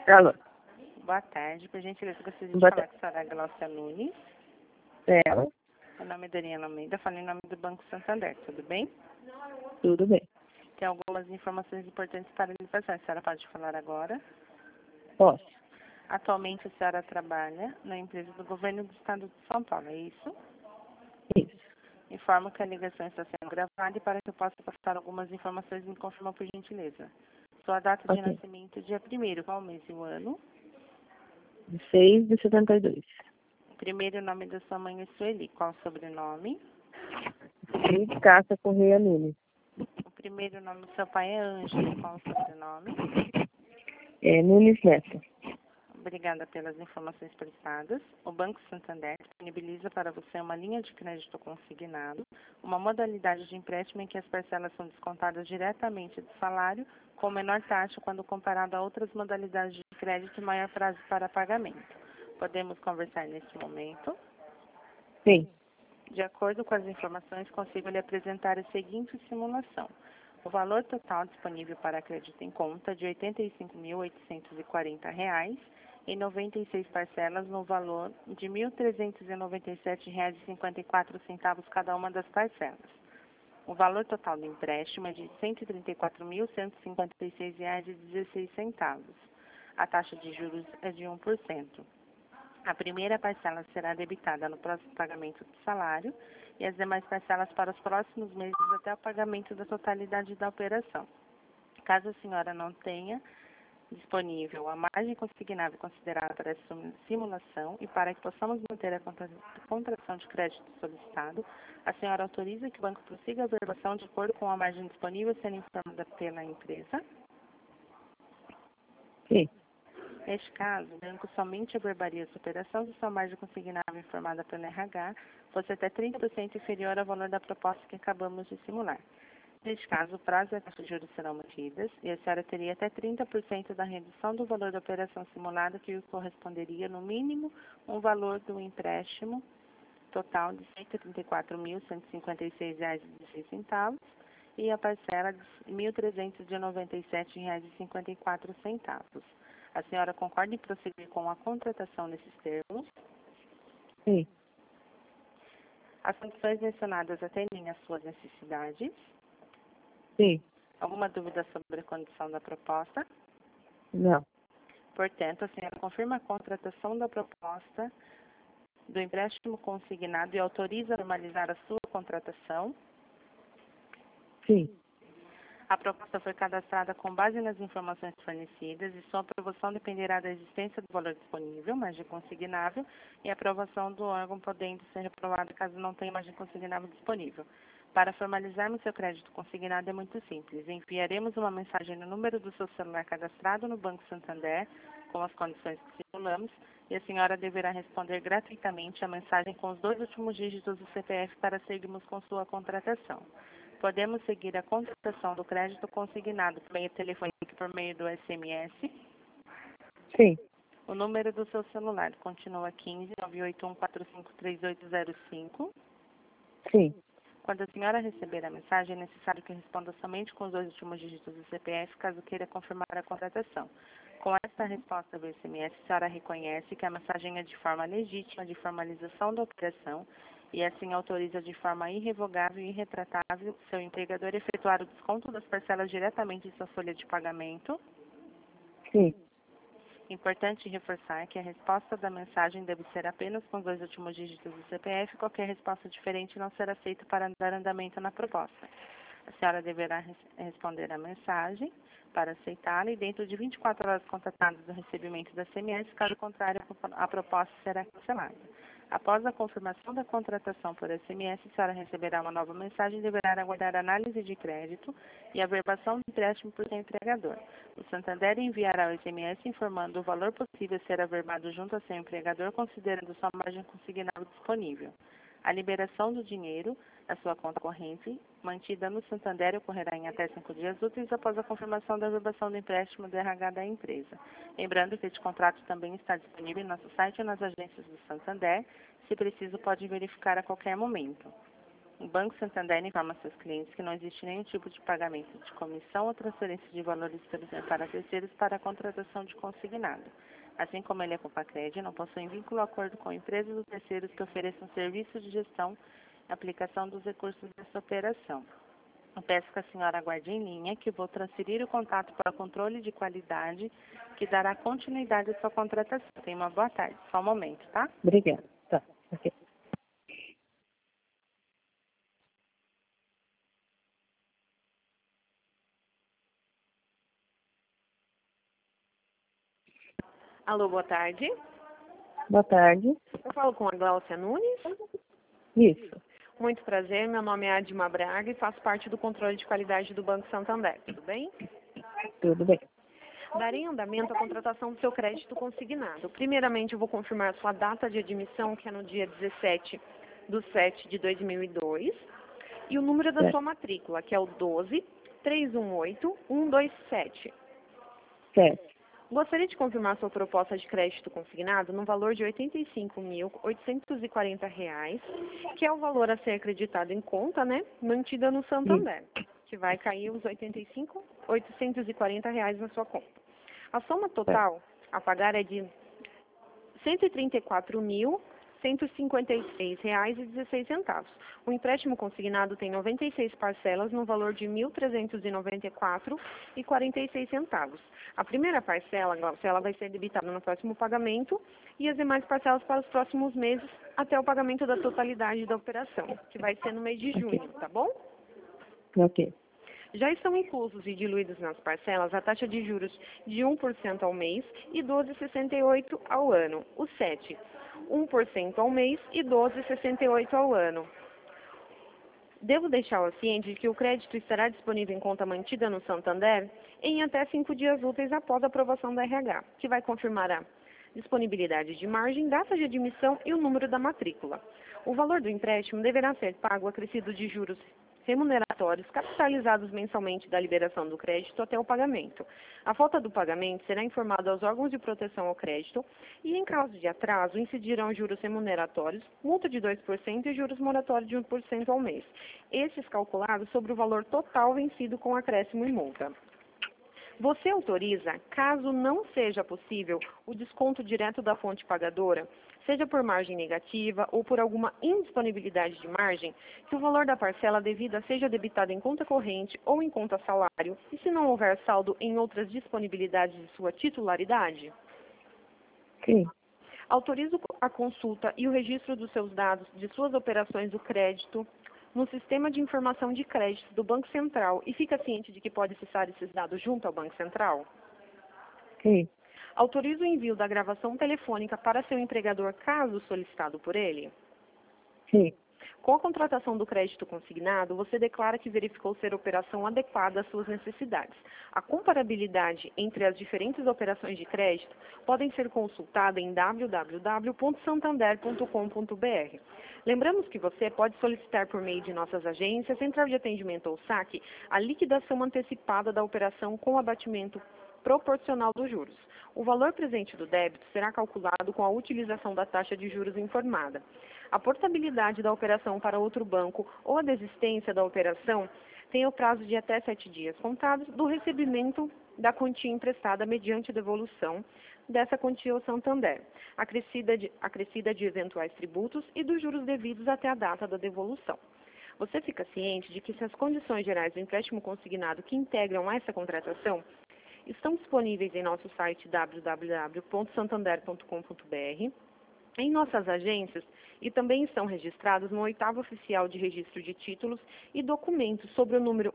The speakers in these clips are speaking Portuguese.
Alô? Boa tarde. Por gentileza, gostaria de Boa falar com a senhora Glaucia Nunes. Ela? Meu nome é Daniela Almeida, falo em nome do Banco Santander, tudo bem? Tudo bem. Tem algumas informações importantes para lhe passar. A senhora pode falar agora? Posso? Atualmente a senhora trabalha na empresa do governo do estado de São Paulo, é isso? Isso. Informo que a ligação está sendo gravada e para que eu possa passar algumas informações, me confirma por gentileza. Sua data de Ok. nascimento, dia 1º, qual o mês e o ano? De 6 de 72. O primeiro nome da sua mãe é Sueli, qual o sobrenome? Luiz Cássia Correia Nunes. O primeiro nome do seu pai é Ângelo, qual o sobrenome? Nunes Neto. Obrigada pelas informações prestadas. O Banco Santander disponibiliza para você uma linha de crédito consignado, uma modalidade de empréstimo em que as parcelas são descontadas diretamente do salário, com menor taxa quando comparado a outras modalidades de crédito e maior prazo para pagamento. Podemos conversar neste momento? Sim. De acordo com as informações, consigo lhe apresentar a seguinte simulação. O valor total disponível para crédito em conta de R$ 85.840 em 96 parcelas no valor de R$ 1.397,54 cada uma das parcelas. O valor total do empréstimo é de R$ 134.156,16. A taxa de juros é de 1%. A primeira parcela será debitada no próximo pagamento do salário e as demais parcelas para os próximos meses até o pagamento da totalidade da operação. Caso a senhora não tenha disponível a margem consignável considerada para essa simulação e para que possamos manter a contratação de crédito solicitado, a senhora autoriza que o banco prossiga a verbação de acordo com a margem disponível sendo informada pela empresa? Sim. Neste caso, o banco somente averbaria essa operação se sua margem consignável informada pelo RH fosse até 30% inferior ao valor da proposta que acabamos de simular. Neste caso, o prazo e a taxa de juros serão mantidas e a senhora teria até 30% da redução do valor da operação simulada, que corresponderia, no mínimo, um valor do empréstimo total de R$ 134.156,16 e a parcela de R$ 1.397,54. A senhora concorda em prosseguir com a contratação nesses termos? Sim. As condições mencionadas atendem às suas necessidades? Sim. Alguma dúvida sobre a condição da proposta? Não. Portanto, a senhora confirma a contratação da proposta do empréstimo consignado e autoriza a formalizar a sua contratação? Sim. A proposta foi cadastrada com base nas informações fornecidas e sua aprovação dependerá da existência do valor disponível, margem consignável, e a aprovação do órgão podendo ser reprovada caso não tenha margem consignável disponível. Para formalizarmos seu crédito consignado é muito simples. Enviaremos uma mensagem no número do seu celular cadastrado no Banco Santander, com as condições que simulamos, e a senhora deverá responder gratuitamente a mensagem com os 2 últimos dígitos do CPF para seguirmos com sua contratação. Podemos seguir a contratação do crédito consignado por meio telefônico e por meio do SMS. Sim. O número do seu celular continua 15 981 453805. Sim. Quando a senhora receber a mensagem, é necessário que responda somente com os 2 últimos dígitos do CPF, caso queira confirmar a contratação. Com esta resposta do SMS, a senhora reconhece que a mensagem é de forma legítima de formalização da operação e assim autoriza de forma irrevogável e irretratável seu empregador a efetuar o desconto das parcelas diretamente de sua folha de pagamento. Sim. Importante reforçar que a resposta da mensagem deve ser apenas com os 2 últimos dígitos do CPF. Qualquer resposta diferente não será aceita para dar andamento na proposta. A senhora deverá responder a mensagem para aceitá-la e dentro de 24 horas contatadas do recebimento da SMS, caso contrário, a proposta será cancelada. Após a confirmação da contratação por SMS, a senhora receberá uma nova mensagem e deverá aguardar a análise de crédito e a verbação do empréstimo por seu empregador. O Santander enviará o SMS informando o valor possível a ser averbado junto a seu empregador, considerando sua margem consignável disponível. A liberação do dinheiro da sua conta corrente, mantida no Santander, ocorrerá em até 5 dias úteis após a confirmação da verbação do empréstimo do RH da empresa. Lembrando que este contrato também está disponível em nosso site e nas agências do Santander. Se preciso, pode verificar a qualquer momento. O Banco Santander informa seus clientes que não existe nenhum tipo de pagamento de comissão ou transferência de valores para terceiros para a contratação de consignado. Assim como ele é Compacred, não possui vínculo ou acordo com empresas ou terceiros que ofereçam serviço de gestão e aplicação dos recursos dessa operação. Eu peço que a senhora aguarde em linha, que vou transferir o contato para controle de qualidade, que dará continuidade à sua contratação. Tenha uma boa tarde. Só um momento, tá? Obrigada. Tá, ok. Alô, boa tarde. Boa tarde. Eu falo com a Gláucia Nunes. Isso. Muito prazer, meu nome é Adma Braga e faço parte do controle de qualidade do Banco Santander. Tudo bem? Tudo bem. Darei andamento à contratação do seu crédito consignado. Primeiramente, eu vou confirmar sua data de admissão, que é no dia 17/7/2002, e o número da Certo. sua matrícula, que é o 12-318-127. Certo. Gostaria de confirmar sua proposta de crédito consignado no valor de R$ 85.840, que é o valor a ser acreditado em conta, né, mantida no Santander, que vai cair os R$ 85.840 na sua conta. A soma total a pagar é de R$ 134.156,16. O empréstimo consignado tem 96 parcelas no valor de R$ 1.394,46. A primeira parcela vai ser debitada no próximo pagamento e as demais parcelas para os próximos meses até o pagamento da totalidade da operação, que vai ser no mês de junho, tá bom? Ok. Já estão inclusos e diluídos nas parcelas a taxa de juros de 1% ao mês e 12,68% ao ano. O 7, 1% ao mês e 12,68% ao ano. Devo deixá-la ciente de que o crédito estará disponível em conta mantida no Santander em até 5 dias úteis após a aprovação da RH, que vai confirmar a disponibilidade de margem, data de admissão e o número da matrícula. O valor do empréstimo deverá ser pago acrescido de juros remuneratórios capitalizados mensalmente da liberação do crédito até o pagamento. A falta do pagamento será informada aos órgãos de proteção ao crédito e, em caso de atraso, incidirão juros remuneratórios, multa de 2% e juros moratórios de 1% ao mês. Esses calculados sobre o valor total vencido com acréscimo e multa. Você autoriza, caso não seja possível, o desconto direto da fonte pagadora, seja por margem negativa ou por alguma indisponibilidade de margem, que o valor da parcela devida seja debitado em conta corrente ou em conta salário, e se não houver saldo em outras disponibilidades de sua titularidade? Sim. Autorizo a consulta e o registro dos seus dados de suas operações do crédito no Sistema de Informação de Crédito do Banco Central e fica ciente de que pode acessar esses dados junto ao Banco Central? Sim. Autoriza o envio da gravação telefônica para seu empregador, caso solicitado por ele? Sim. Com a contratação do crédito consignado, você declara que verificou ser operação adequada às suas necessidades. A comparabilidade entre as diferentes operações de crédito podem ser consultada em www.santander.com.br. Lembramos que você pode solicitar por meio de nossas agências, Central de Atendimento ou SAC, a liquidação antecipada da operação com abatimento proporcional dos juros. O valor presente do débito será calculado com a utilização da taxa de juros informada. A portabilidade da operação para outro banco ou a desistência da operação tem o prazo de até 7 dias contados do recebimento da quantia emprestada mediante devolução dessa quantia ao Santander, acrescida de eventuais tributos e dos juros devidos até a data da devolução. Você fica ciente de que se as condições gerais do empréstimo consignado que integram essa contratação estão disponíveis em nosso site www.santander.com.br, em nossas agências e também estão registrados no 8º Oficial de Registro de Títulos e Documentos sobre o número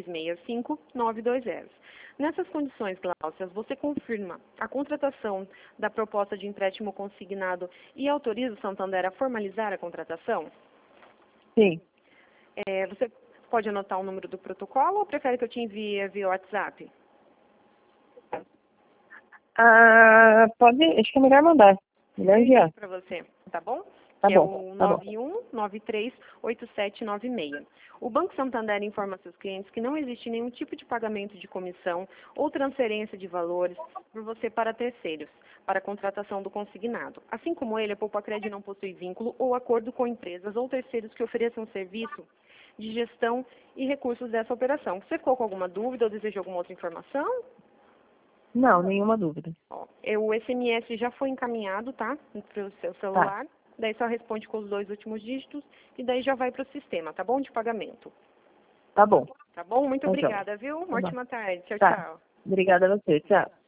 1365920. Nessas condições, Gláucia, você confirma a contratação da proposta de empréstimo consignado e autoriza o Santander a formalizar a contratação? Sim. Você pode anotar o número do protocolo ou prefere que eu te envie via WhatsApp? Pode, acho que é melhor mandar. Melhor enviar. Para você, tá bom? Tá que é bom, o tá bom. 91938796. O Banco Santander informa a seus clientes que não existe nenhum tipo de pagamento de comissão ou transferência de valores por você para terceiros, para a contratação do consignado. Assim como ele, a Poupacred não possui vínculo ou acordo com empresas ou terceiros que ofereçam serviço de gestão e recursos dessa operação. Você ficou com alguma dúvida ou desejou alguma outra informação? Não, nenhuma dúvida. Ó, o SMS já foi encaminhado, tá? Para o seu celular. Daí só responde com os 2 últimos dígitos e daí já vai para o sistema, tá bom? De pagamento. Tá bom. Tá bom? Muito Tá joia. obrigada, viu? Uma Tá bom. ótima tarde. Tchau, Tá. tchau. Obrigada a você. Tchau.